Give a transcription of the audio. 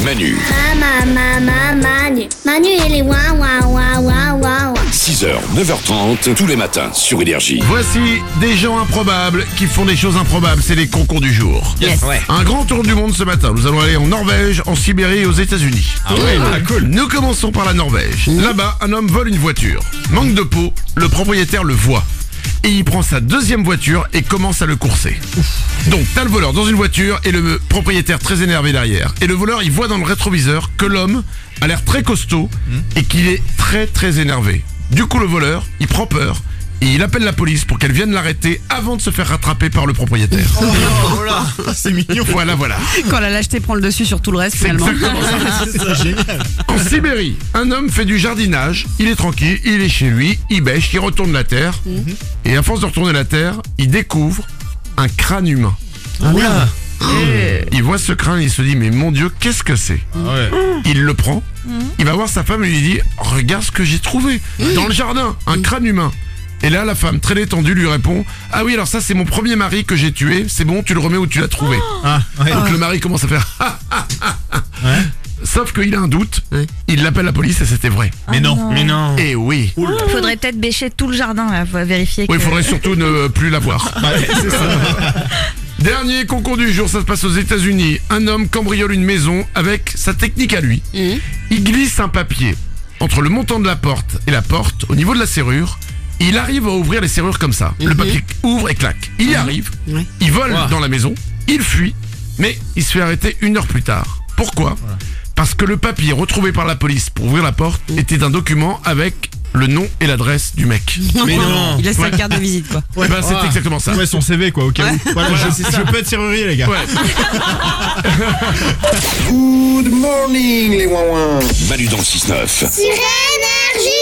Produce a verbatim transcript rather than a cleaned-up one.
Manu. Ma, ma, ma, Manu. Manu et les ouin ouin ouin ouin ouin. six heures, neuf heures trente, tous les matins sur Énergie. Voici des gens improbables qui font des choses improbables, c'est les concours du jour. Yes. Ouais. Un grand tour du monde ce matin, nous allons aller en Norvège, en Sibérie et aux États-Unis. Ah ouais, ah, cool. Nous commençons par la Norvège. Là-bas, un homme vole une voiture. Manque de peau, le propriétaire le voit. Et il prend sa deuxième voiture et commence à le courser. Donc, t'as le voleur dans une voiture et le propriétaire très énervé derrière. Et le voleur, il voit dans le rétroviseur que l'homme a l'air très costaud et qu'il est très très énervé. Du coup, le voleur, il prend peur et il appelle la police pour qu'elle vienne l'arrêter avant de se faire rattraper par le propriétaire. Oh, oh là, c'est mignon. Voilà, voilà. Quand la lâcheté prend le dessus sur tout le reste, C'est finalement. exactement ça. C'est ça, génial. En Sibérie, un homme fait du jardinage, il est tranquille, il est chez lui, il bêche, il retourne la terre, et à force de retourner la terre, il découvre un crâne humain. Oula. Il voit ce crâne et il se dit, mais mon Dieu, qu'est-ce que c'est? Ouais. Il le prend, il va voir sa femme et lui dit, regarde ce que j'ai trouvé dans le jardin, un crâne humain. Et là, la femme, très détendue, lui répond, ah oui, alors ça, c'est mon premier mari que j'ai tué, c'est bon, tu le remets où tu l'as trouvé. Ah, ouais. Donc le mari commence à faire, ah, ah, ah, ah. Ouais. Sauf qu'il a un doute, il l'appelle la police et c'était vrai. Mais non, mais non. Et oui. Faudrait peut-être bêcher tout le jardin, là, faut vérifier Oui, que... il faudrait surtout ne plus la voir. Ouais, c'est ça. Dernier concours du jour, ça se passe aux États-Unis. Un homme cambriole une maison avec sa technique à lui. Il glisse un papier entre le montant de la porte et la porte, au niveau de la serrure. Et il arrive à ouvrir les serrures comme ça. Le papier ouvre et claque. Il y arrive, il vole Wow. dans la maison, il fuit, mais il se fait arrêter une heure plus tard. Pourquoi ? Parce que le papier retrouvé par la police pour ouvrir la porte était un document avec le nom et l'adresse du mec. Mais non. Il laisse sa Ouais. carte de visite, quoi. Eh ben, c'est Ouais. exactement ça. Ouais, son C V quoi, au cas où. Voilà, Voilà, je, c'est ça. je peux être serrurier, les gars. Ouais. Good morning les ouin-ouin. Manu dans le six neuf. Sur Énergie.